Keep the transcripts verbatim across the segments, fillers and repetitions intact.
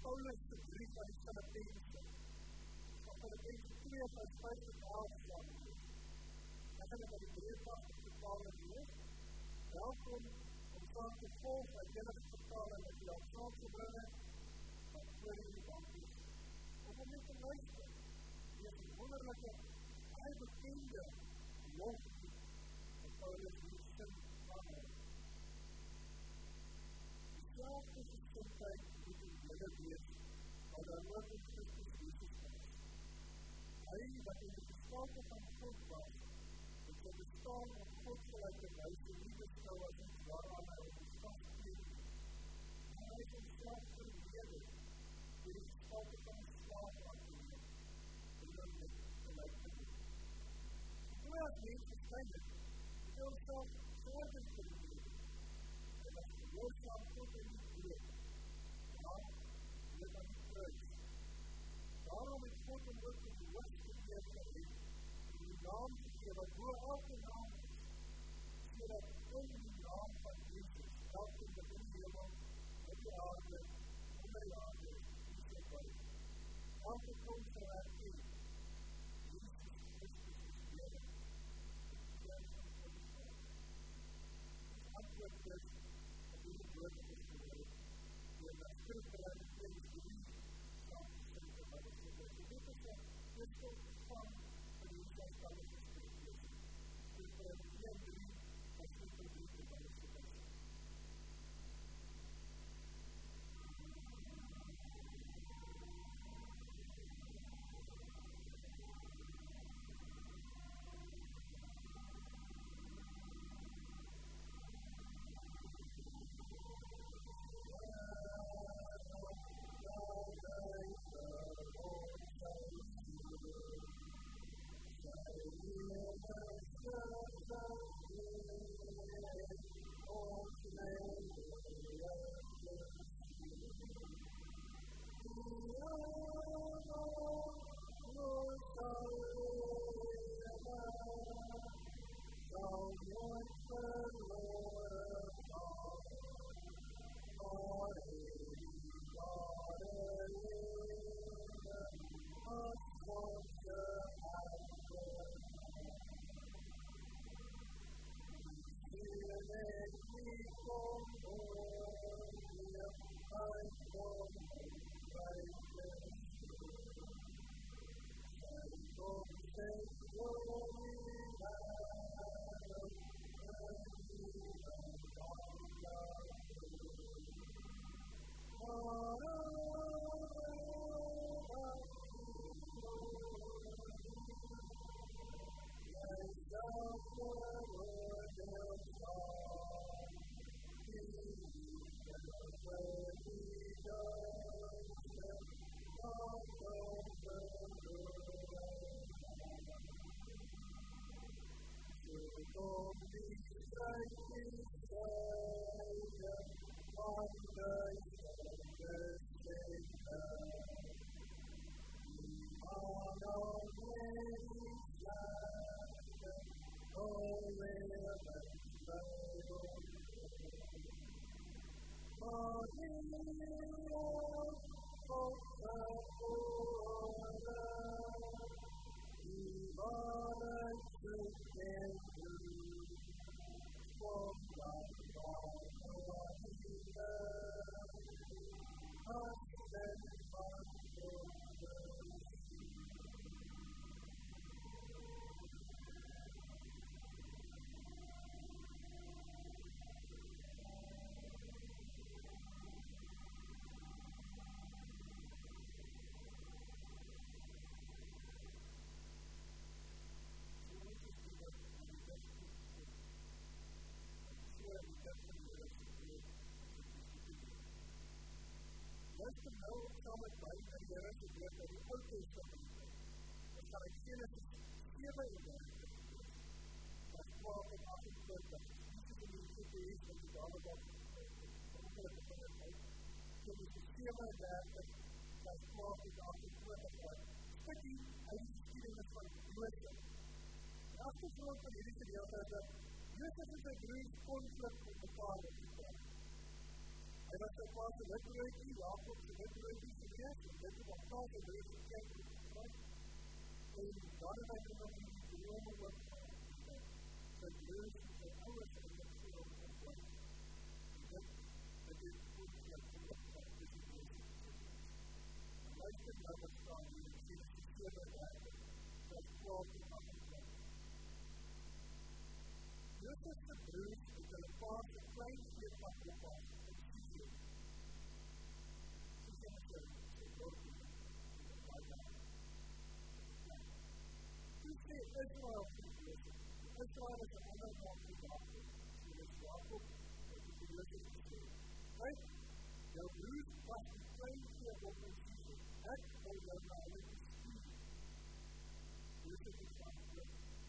Paulus se brief aan die Filippense. Van Filippense twee vers vyf tot elf staan. Ek gaan dit aan die breedmagtige vertaling lees. Welkom om saam te volg uit enige vertaling met jou saam te bring, wat voor in die bank is. Om om dit te luister. Die is een wonderlijke, baie bekende loflied van Paulus die sin van hom. Selfde gesindheid moet in julle wees, wat daar ook in Christus Jesus is. Hy wat in die gestalte van God was, het sy bestaan op God gelijke wijze nie beskou as iets waaraan hy op die stad geeft. Maar hy het homself verlede, die die gestalte van die slaaf aangeneem, en dan met gelijk te doen. Hoe as mens geskyn het, het hy homself zorgen te doen. En dat gehoorzaam God in die dood, maar dit aan die kruis. Daarom het God om ook in die hoogste weer gereed, en die naam te gee wat door elke naam is, sodat in die naam van Jezus, elke wat in die hemel, in die aarde, in die aarde, in die buiten. Elke kom sal herken, Jezus Christus is Heer. Die antwoord is, dat die woord is geworden, door dat skrifter en die tweede drie, saam gesinte wat is geworden. Dit is een christel van van die zelfstandige skrifter. Skrifter en die een drie, wat skrifter drie te wat is geworden. Luister nou saam met my na die Here se woord uit die Ou Testament. Ons gaan uit Genesis sewe eenendertig vers twaalf tot agentwintig. Jesus in die Gees van die Daarop ongeluk van het uit. Genesis sewe eenendertig vers twaalf tot agentwintig uit. Stukkie uit die geskiedenis van Josef. Die agtergrond van hierdie gedeelte is dat Josef en sy broers konflik met mekaar het gekry. Hy En as sy pa se witbroodjie, Jakob se witbroodjie gewees, en dit het alkaar sy brood gekend en gevraag. En dan het hy nog in die drome ook sy brood, sy ouers en sy vroeg ontmoet. En dit het die conflict in die stad tussen Jozef en sy brood. En luister nou wat staan hier in Genesis sewe dertig, vers twaalf tot agentwintig. Jozef se brood het hulle pa se klein vleepad gepas en Sichem. Sichem is sy dorpie in die Baie. Toe sê Israel vir Jozef, Israel is 'n ander naam vir Jakob, so dit is Jakob wat die Jozef gesê. Kyk, jou broers was die klein vleepad in Sichem, ek wil jou na hulle stuur. Jozef het geantwoord,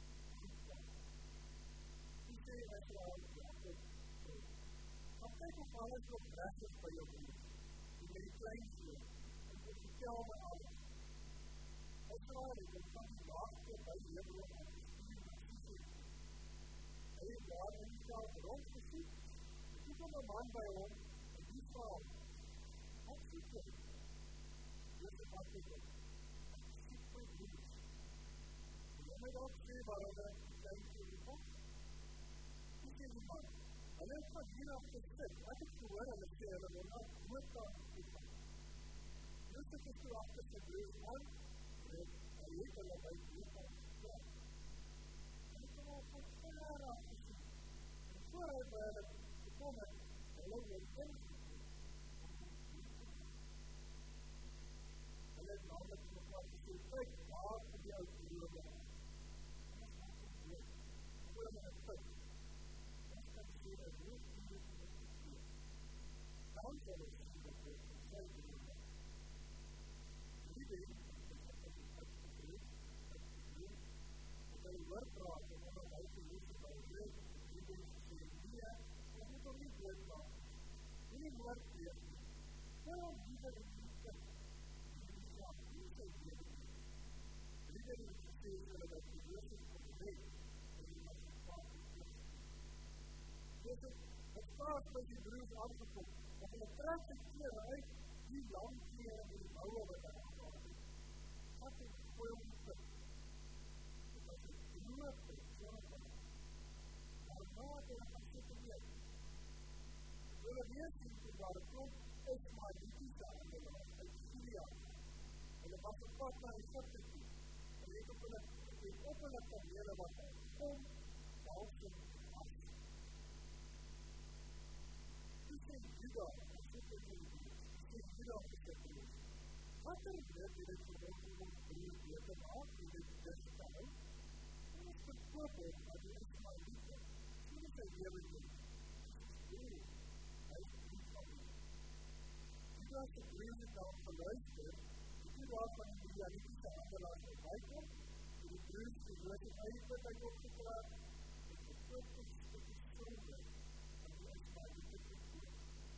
sê Israel, Jakob, maar kyk of alles nog reg is by jou broers, die met die kleinvlees, en kom vertel my alles. Israel het om van die laagste by Hebron afgestuur na Sichem. Hy het daar in die veld rondgesoek, en toe kom 'n man by hom, en die vraag, wat soek jy? Jozef antwoord, ek soek my broers. En jy my dalk sê waarom hy die kleinvlees kom? Sê die man, hulle het van hier af gesit, ek het gehoor, hulle sê, hulle wil na doodtaan toegaan. Jozef het toe achter sy broers aan, en hy het hulle by doodtaan gegaan. En het hulle van ver af gesoek, en voor hy by hulle gekom het, hulle weer ingegaan. Hulle het namelijk mekaar gesê, kyk, daar in die oude droge aan. En ons maak ons dood, voor my het put. En een woord die dit met die keer. Dan sal ons sien dat dit in sy droom is. Die weet, dat hy het uitgebreid, uitgebreid, dat hy hoor praat, en omdat hy te lees het al weet, die weet gesê, nee, ons moet hom nie doodmaak. Nie die woord weet nie. Waarom liefde in die kind? Die slaap, nie sy weet nie. Liefde in die gesê, dat die Jozef kon weet, en die was gepaard in die Jozef het vaak by die broers aangekom, en hulle trek die kleren uit, die lamkleren en die bouwe wat hy aangehaal het. Gat en gooi om die put. Het was een droog en zorgen. Daarna het hulle gaan sit en leek. Hulle weer sien toe daar een klomp Ismaelitiese aangehaal uit Syria. Hulle was op pad na Egypte toe, en het op hulle, het op hulle kamele wat hy kom, behalve af. Toe sê Juda, en sê vir die broers, sê Juda vir sy broers, wat er dit het het gewond om ons broers weer te maak, en dit dis te hou? En ons verkoop het, maar die Ismaelite, so is hy lewe doen. Nee, hy is nie van nie. Juda se broers het daarop geluister, en toe daar van die Midianitiese handelaars voorbij kom, en die broers die Jozef uitput uit opgepraat, en verkoop het stukkie sonde, en die Ismaelite verkoop.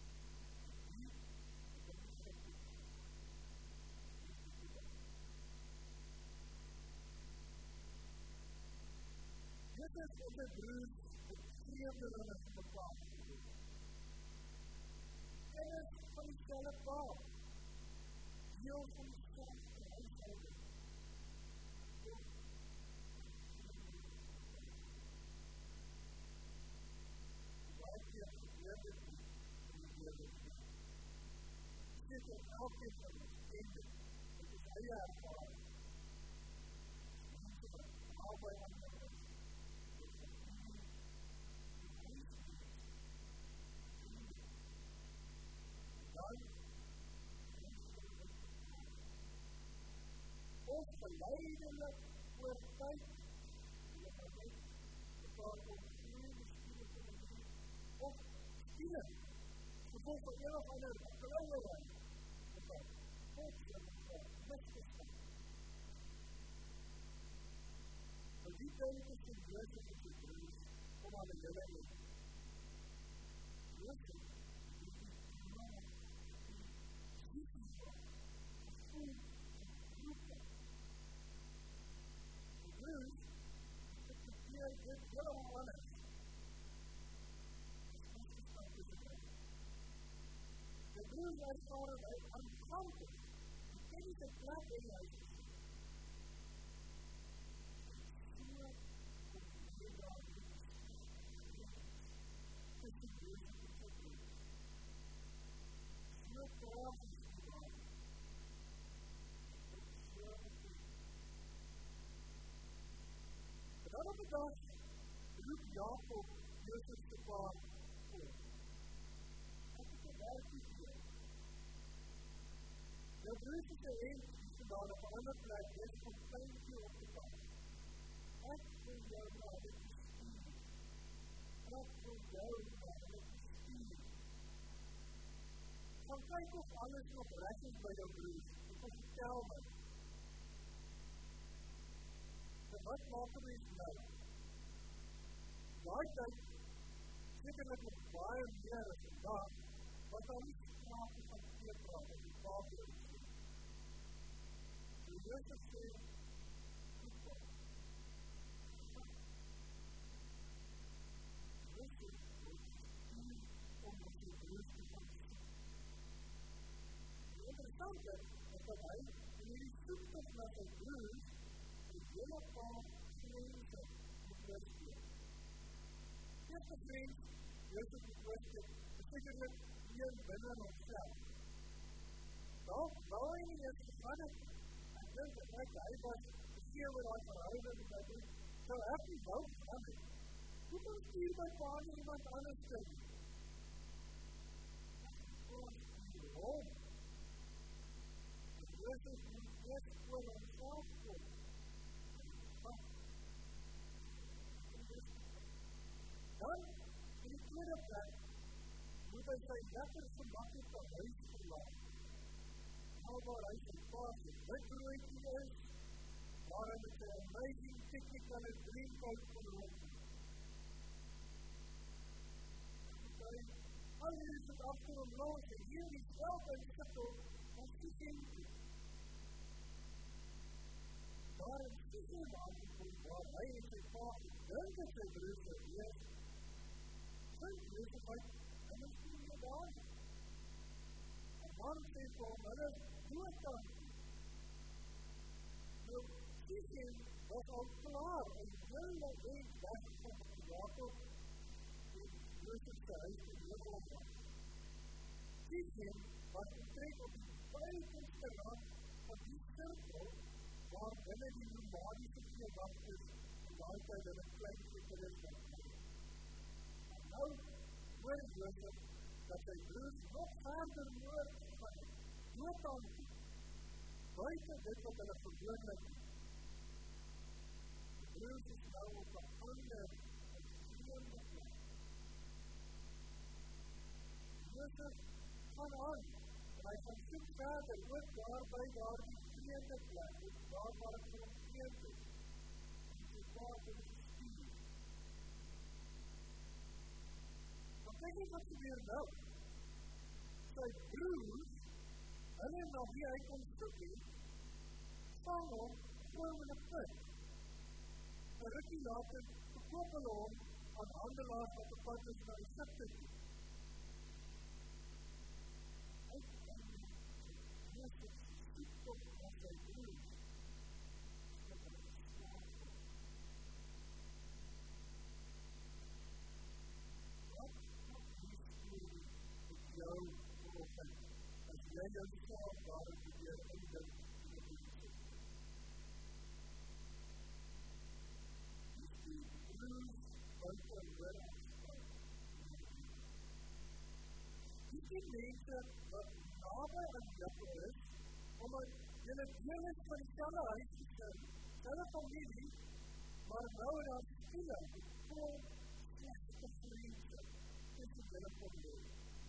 Jozef en sy broers het vreemde hulle vir mekaar gedoen. Kennis van die selle pa, deel van die selfde huishouding. Waar keer gebeur dit nie, en gebeur dit nie. Dit is elke van ons kende, dit is eie ervaring. Mense wat albei ander is, dit is die huishouding. Dan, ons verleidelik oor tyd, en dat hy net mekaar om vrede stuur te doen, of stuur, gevolg van een of ander trouwerij, mekaar, God vir mekaar, misgestaan. Maar die tyd is die Jozef en die broers, om aan die hele heen. Jozef, die die man, die die man, die die Broers, het verkeer dit helemaal anders. Dit is misgestaan tussen my. die ervaring uit aanvankelijk. Die ken nie sy plek in die huis. So om die daar te is die wees te verkeer. So praat is die daar. So en dan op die dag roep Jakob Josef se pa voor. Ek het 'n werkie vir jou. Jou broers het 'n hemp gedaan op 'n ander plek, dis om kleintjie op te pas. Ek wil jou na dit stuur. Ek wil jou na dit stuur. Gaan kyk of alles nog reg is by jou broers. Ek wil vertel my. En wat maak er mens nou? Daai tyd, sekerlik nog baie meer as vandag, wat daar nie sprake van teepraat op die tafel is. Die Josef sê, goed pa. Josef word gestuur om met die broers te gaan soek. Die interessante is dat hy in die soektocht na sy broers die hele paar grense moet oorsteek. Eerste grens, Josef moet oorsteek, is sekerlik een binne homself. Dalk wou hy nie eens gegaan het. Ek dink dat ek hy was gesê oor daai verhouding en dat hy sou ek nie wou gegaan het. Hoe kan stuur my pa nie iemand anders te doen? Ek stuur hom. En Josef moet eerst oor homself kom. Dan, in die tweede plek, moet hy sy lekker gemaklike huis verlaat. Nou waar hy sy pa se witbroodjie is, waar hy met sy amazing technical en dreamcoat van rondom. Hy al hier is het achter hom los en hier die veld en sikkel van Sichem toe. Daar in Sichem aangekom, waar hy en sy pa gedink het sy broers sou wees, vind Josef uit, en is nie meer daar. En dan sê vir hom, hulle is dood aan. Nou, Sichem was al klaar, en hele week weggekom van Jakob, en Josef sy huis in Libanon was. Sichem was betrek op die buitenste rand van die cirkel, waar binnen die nomadische gewacht is, en daar tyd hulle klein sekeris was. Nou, hoor Josef, dat sy broers nog verder noord gaan, dood aan toe, buiten dit wat hulle gewoonlik is. Die broers is nou op een ander, een vreemde plek. Josef gaan aan, en hy gaan soek verder, ook daarby daar die vreemde plek, ook daar waar het vir hom vreemd is, en sy vader is gestuur. Kyk eens wat gebeur nou. Sy broers, hulle na wie hy kom soek het, vang hom, gooi hom in 'n put. 'n Rukkie later verkoop hulle hom aan handelaars wat op pad is na Egipte toe. Hy kan Josef soek tot na sy broers. Jou vanoggend, as jy jouself daarin probeer indink in die Bybel. Dis die broers wat in hulle aanstaan. Dis die mense wat naby aan jou is, omdat julle deel is van dieselfde huisgesin, dieselfde familie, maar nou in haar skille, vol slegte vriende, tussen julle familie.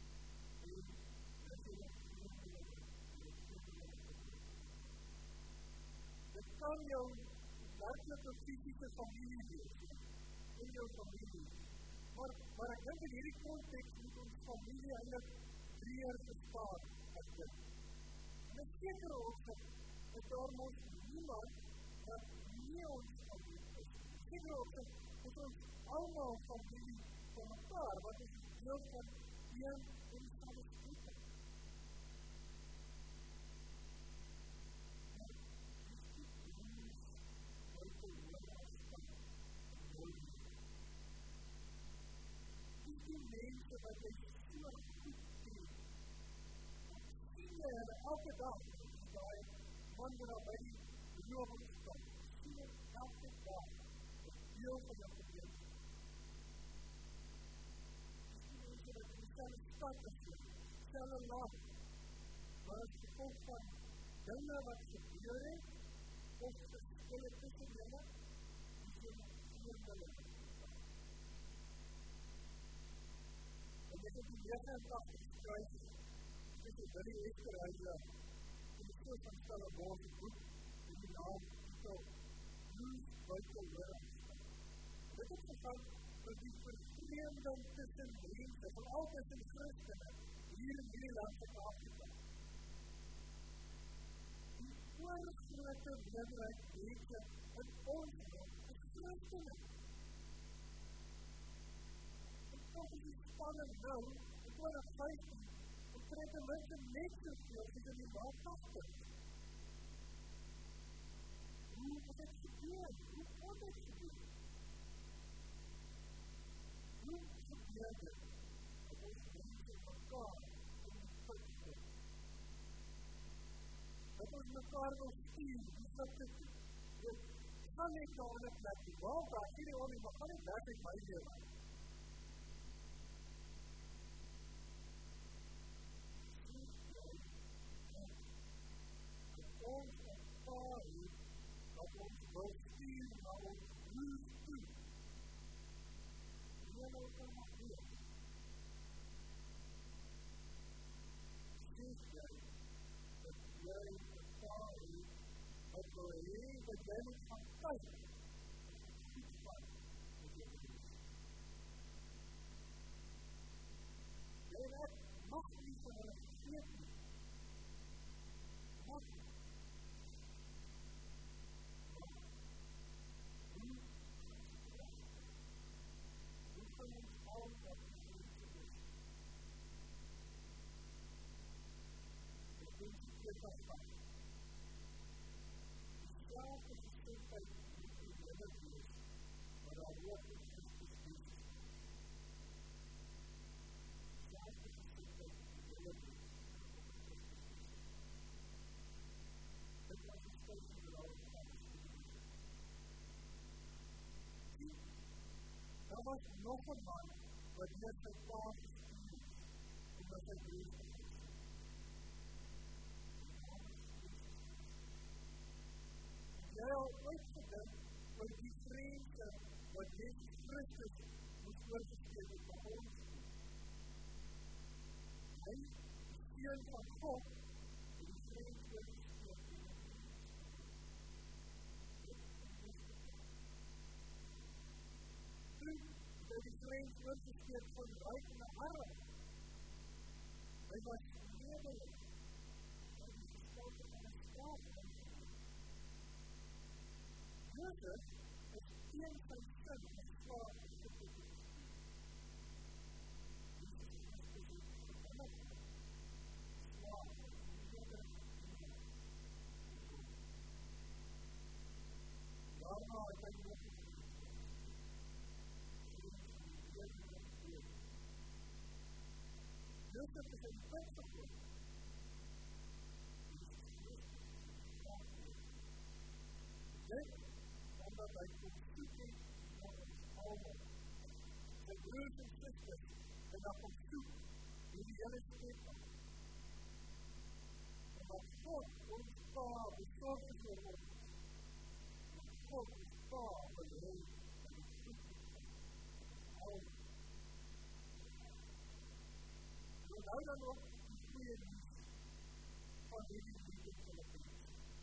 Dit kan jou werklike fisiese familie wees, in jou familie. Maar, maar ek dink in hierdie konteks moet ons familie eintlik breër verstaan as dit. En in sekere opsig is daar mos niemand wat nie ons familie is. In sekere opsig is ons allemaal familie van mekaar, wat is deel van een en dieselfde spreking. mense wat jy so goed ken. Sien jy hulle elke dag, daai man wat daar by die verloofing staan, sien jy elke dag, een deel van jou probleem. Sien mense wat in die selfde stad is, selfde land, maar as gevolg van dinge wat gebeur het, of verskille tussen julle, is jy nog geen hulle. En dit is die negenentachtig kruis, dit is Willie Esterhuize, in die soort van Stellenbosch boek, in die naam titel, Blues Bible Lyrics. Dit het gegaan met die vervreemding tussen mense, vooral tussen christene, hier in die land van Afrika. Die oorgrote meerderheid mense in ons land is christene. En toch is die spanning nou, in twintig vyftien, omtrent die mense net soveel as in die maand tachtig. Hoe is dit gebeur? Hoe kon dit gebeur? Hoe gebeur dit? Dat ons mense mekaar in die put kom. Dat ons mekaar wil stuur, die put te doen. Dus, gaan net na ander plek toe. Waarom daar hier die olie, maar gaan net weg met my lewe. Ons ervaar het, dat ons wil stuur na ons bloed toe. Jy nou kan maar doen. Sês jy, dat jy ervaar het, dat wil hee, dat jy moet gaan kyk, iets van, wat jy moet doen. Jy net mag nie van hulle vergeet nie. Mag nie. Dit was van. Die selfde gesindheid moet in julle wees, maar daar ook in Christus Jesus. Die selfde gesindheid moet in julle wees. Dit was die stil van die oude van die Zie, daar was nog een man wat hier sy pa gestuur, omdat hy breed was. Jy al ooit gedink oor die vreemde wat Jesus Christus moes oorgesteek het vir ons. Hy, die Seun van God, het die vreemde oorgesteek vir ons. Toe het hy die vreemde oorgesteek van ryk en arm. Hy was nederig. Hy was gestalte van een straat. Joseph is een van sin en slaap in die toekomst. Jesus Christus is veranderd. Slaap, neder, neder. Daarna het hy nog eens Joseph is in die put gekomen. Dit omdat hy kom soek het na ons allemaal. Sy broers en sisters het na kom soek in die hele skepping. Omdat God ons pa besorg is oor ons. Omdat God ons pa bereid en ons soek is allemaal. En onthou dan ook die goeie nieuws van die liefde van die mens.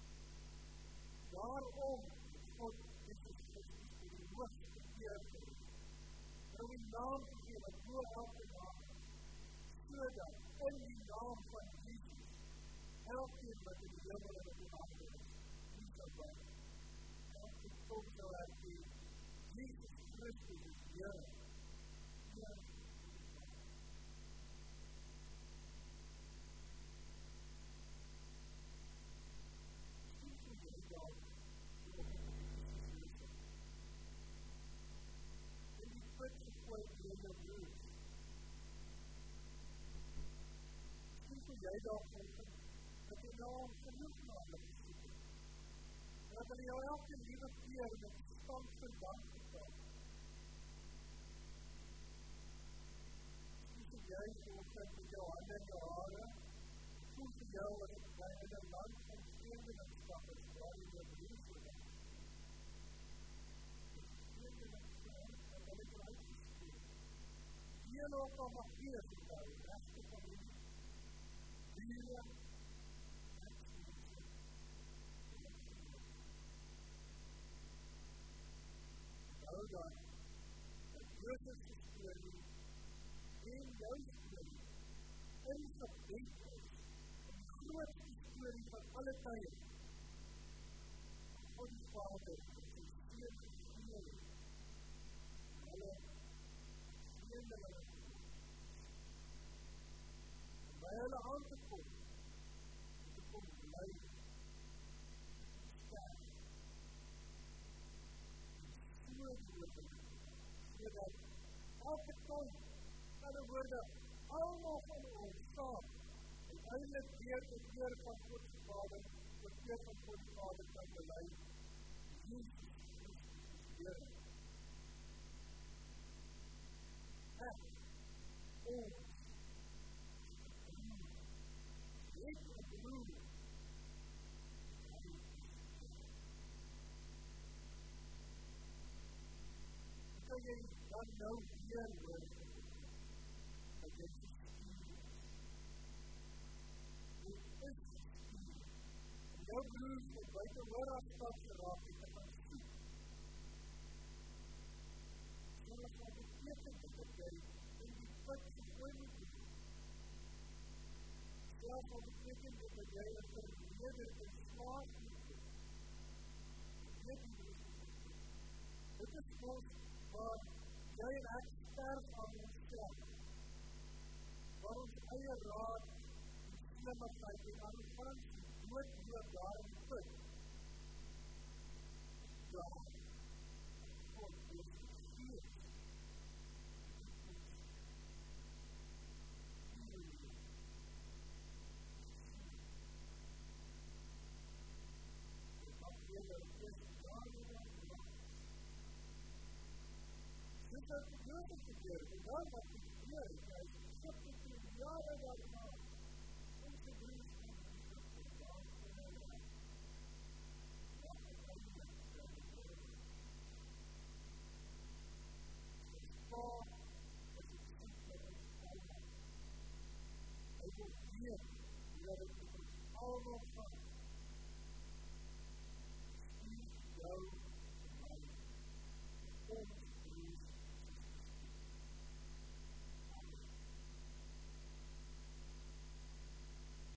Daarom God Jesus Christus vir die hoogste keer gegeven. Nou die naam gegeven wat voor elke naam, sodat in die naam van Jesus, elkeen wat in die hemel en op die aarde is, nie sal wees. Elke tong sal herken, Jesus Christus is Heer. Heer. Put your foot in your boots. uitdaging dat jy nou al genoeg na hulle gesoek het. En dat hulle jou elke liewe keer met stand vir dank betaal. Soos het jy vanoggend met jou hande en jou hare, soos het jou as ek bly in een land van vreemdelingskap is, waar jy jou broers verwacht. Vreemdelingskap wat hulle vooruit gespeeld. Hier ook al mag wees met jou, rechte familie, dieren, hou dan, dat Jozef se storie en jou storie in gebed is, in die grootste storie van alle tye. God die Vader, en sy Seun geveel, en hulle vreemdelinge en by hulle aan te kom, en te kom bly, sterk, sodat elke tyd, alle woorde, allemaal van ons saam, en eindelijk weer tot keer van God die Vader, tot keer van God die Vader kan beleid, Jesus Christus is Heer. Ek, ons, ek en broer, kan jy dan nou weer hoor, dat jy gestuur is. Jy is gestuur. En jou broers wat buiten hoor afstand geraak het, te gaan soek. Soos wat beteken dat jy in die put gegooi moet doen. Selfs wat beteken dat jy in verleder en slaaf moet doen. Dit is Dit is ons waar jy en ek sterf aan ons self, waar ons eie raad en slimmigheid en arrogantie doodloop daar in die put. Daar, God is die Gees. Dit mag julle is daar nie dan Dit is gebeurd gebeur, en dan wat die gebeur, hy is gesocht in die jare daarna, onze broers en sisters, daar van hulle, wat het eindelijk zijn gebeur. Ons pa, is het soek met ons allemaal. Hy wil weet, dat het met ons allemaal gaat.